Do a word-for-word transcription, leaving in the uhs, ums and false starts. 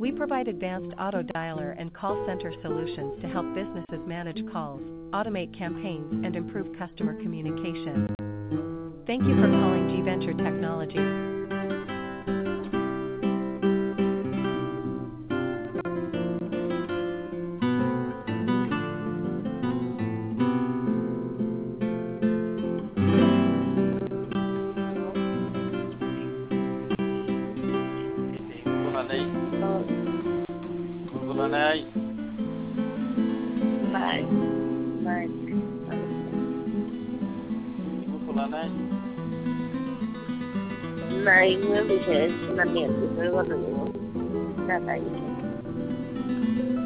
We provide advanced auto dialer and call center solutions to help businesses manage calls, automate campaigns, and improve customer communication. Thank you for calling G Venture Technologies. Ờ, Này, này này này, này Nguyễn Thị Thế là miệng của tôi còn nữa là tại